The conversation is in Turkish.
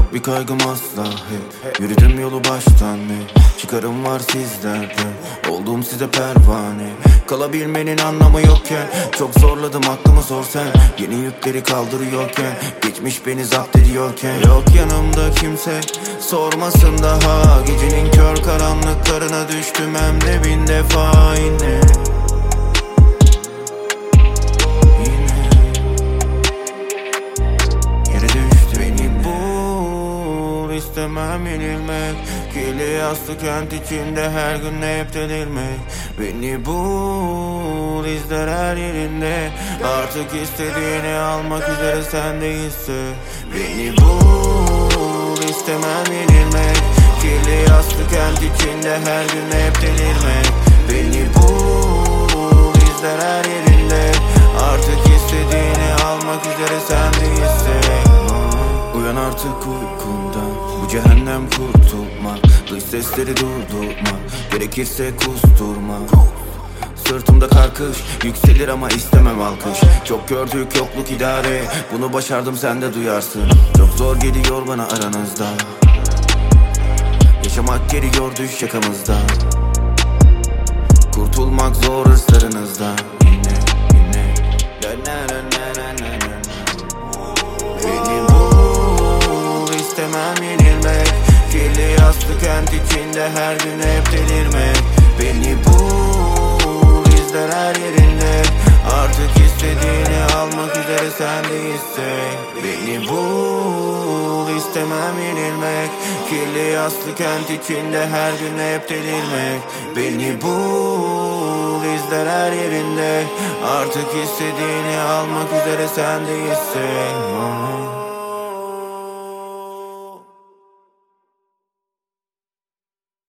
bir kaygım asla hep. Yürüdüm yolu baştan çıkarım var sizlerden. Oldum size pervane. Kalabilmenin anlamı yokken çok zorladım aklımı sor sen. Yeni yükleri kaldırıyorken, geçmiş beni zapt ediyorken. Yok yanımda kimse sormasın daha. Gecenin kör karanlıklarına düştüm hem de bin defa yine. İstemem yenilmek, kirli yaslı kent içinde her gün hep delirmek. Beni bul, izler her yerinde. Artık istediğini almak üzere sendeyiz. Beni bul, istemem yenilmek, kirli yaslı kent içinde her gün hep delirmek. Beni bul, izler her yerinde. Artık istediğini almak üzere sendeyiz. Uyan artık uykundan, bu cehennem kurtulmak. Dış sesleri durdurma, gerekirse kusturma. Sırtımda karkış yükselir ama istemem alkış. Çok gördük yokluk idare, bunu başardım sen de duyarsın. Çok zor geliyor bana aranızda, yaşamak geliyor düş yakamızda. Kurtulmak zor hırslarınızdan. Yine beni bul, istemem yenilmek, kirli yaslı kent içinde her gün hep delirmek. Beni bul, izler her yerinde. Artık istediğini almak üzere sendeyiz. Beni bul, istemem yenilmek, kirli yaslı kent içinde her gün hep delirmek. Beni bul, izler her yerinde. Artık istediğini almak üzere sendeyiz.